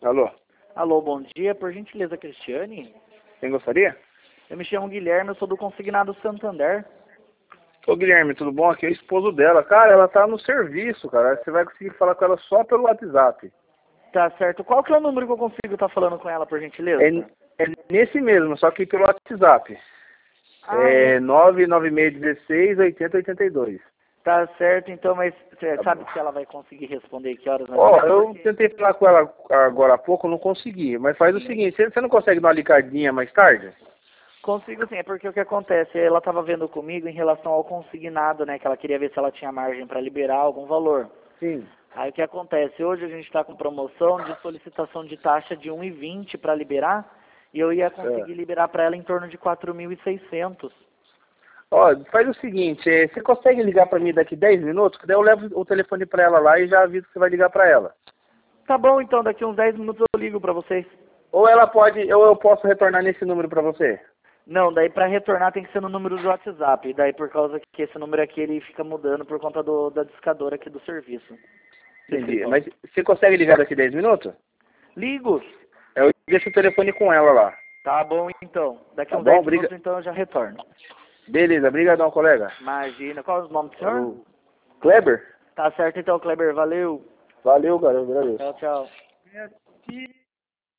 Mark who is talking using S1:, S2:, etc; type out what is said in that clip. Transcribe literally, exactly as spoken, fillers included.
S1: Alô?
S2: Alô, bom dia. Por gentileza, Cristiane?
S1: Quem gostaria?
S2: Eu me chamo Guilherme, eu sou do Consignado Santander.
S1: Ô Guilherme, tudo bom? Aqui é o esposo dela. Cara, ela tá no serviço, cara. Você vai conseguir falar com ela só pelo WhatsApp.
S2: Tá certo. Qual que é o número que eu consigo estar falando com ela, por gentileza?
S1: É, é nesse mesmo, só que pelo WhatsApp.
S2: Ah,
S1: É
S2: é?
S1: nove nove seis um seis, oito zero oito dois.
S2: Tá certo, então, mas você
S1: Tá
S2: sabe
S1: bom.
S2: se ela vai conseguir responder que horas mais ou
S1: Ó,
S2: menos?
S1: eu
S2: Porque
S1: tentei falar com ela agora há pouco, não consegui. Mas faz o seguinte, você você não consegue dar uma ligadinha mais tarde?
S2: consigo sim, é porque o que acontece, ela estava vendo comigo em relação ao consignado, né, que ela queria ver se ela tinha margem para liberar algum valor.
S1: Sim.
S2: Aí o que acontece, hoje a gente está com promoção de solicitação de taxa de um e vinte para liberar, e eu ia
S1: É.
S2: conseguir liberar para ela em torno de quatro mil e seiscentos.
S1: Ó, faz o seguinte, eh, você consegue ligar pra mim daqui dez minutos? Que daí eu levo o telefone pra ela lá e já aviso que você vai ligar pra ela.
S2: Tá bom, então, daqui uns dez minutos eu ligo para vocês.
S1: Ou ela pode, ou eu posso retornar nesse número pra você.
S2: Não, daí para retornar tem que ser no número do WhatsApp, daí por causa que esse número aqui ele fica mudando por conta do, da discadora aqui do serviço. do
S1: Entendi.
S2: escritório.
S1: Mas você consegue ligar daqui dez minutos?
S2: Ligo.
S1: Eu deixo o telefone com ela lá.
S2: Tá bom, então. Daqui
S1: Tá
S2: uns
S1: bom?
S2: dez
S1: Briga...
S2: minutos então eu já retorno.
S1: Beleza, brigadão, colega.
S2: Imagina. Qual é o nome do senhor?
S1: Falou. Kleber?
S2: Tá certo então, Kleber. Valeu.
S1: Valeu, garoto. Agradeço.
S2: Tchau, tchau.